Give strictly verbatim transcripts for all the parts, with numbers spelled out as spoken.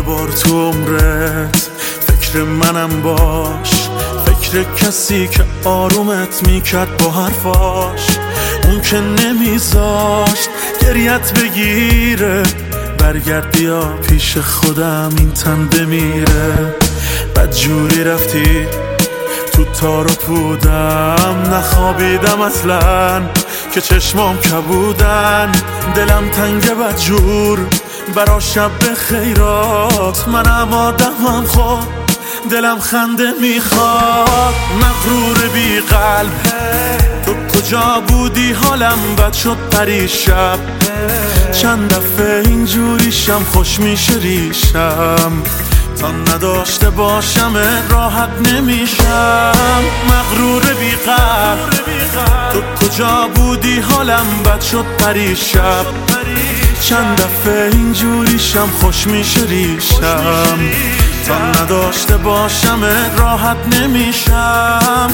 بار تو عمرت فکر منم باش، فکر کسی که آرومت میکرد با حرفاش، اون که نمیذاشت گریت بگیره. برگرد بیا پیش خودم این تن بمیره. بدجوری رفتی تو تار و پودم، نخوابیدم اصلا که چشمام کبودن. دلم تنگ بدجور برا شب خیرات، منم آدمم خود دلم خنده میخواد. مغرور بی قلب تو کجا بودی؟ حالم بد شد پریشب، چند دفعه اینجوریشم خوش میشه ریشم. تا نداشته باشم راحت نمیشم. مغرور بی قلب تو کجا بودی؟ حالم بد شد پریشب، چند دفعه اینجوریشم خوش میشه ریشم. تا نداشته باشم راحت نمیشم.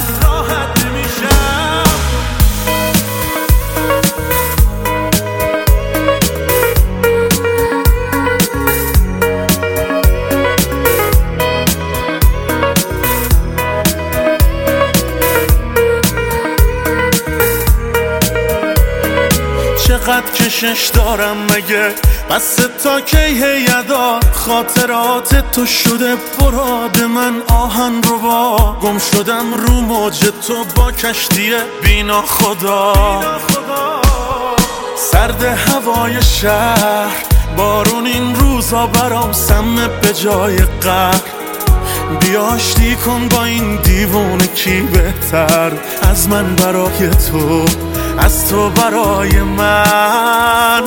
چقدر کشش دارم مگه؟ بس تا کی هیدا؟ خاطرات تو شده براد من آهن رو با. گم شدم رو موج تو با کشتی بینا خدا. سرد هوای شهر، بارون این روزا برام سمه به جای قهر. بیا آشتی کن با این دیوونه، کی بهتر از من برای تو، از تو برای من.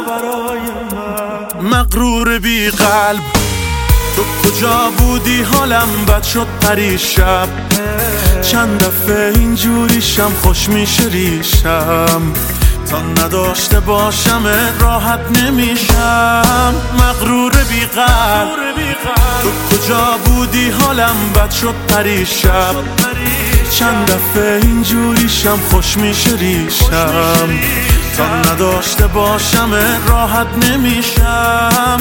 مغرور بی قلب تو کجا بودی؟ حالم بد شد پریشب، چند دفعه اینجوریشم خوش میشه ریشم. تا نداشته باشم راحت نمیشم. مغرور بی قلب تو کجا بودی؟ حالم بد شد پریشب، چند دفعه اینجوریشم خوش میشه ریشم. تا نداشته باشم راحت نمیشم.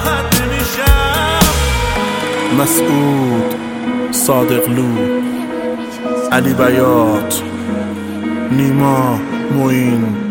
مسعود، صادقلو، علی بیات، نیما، معین.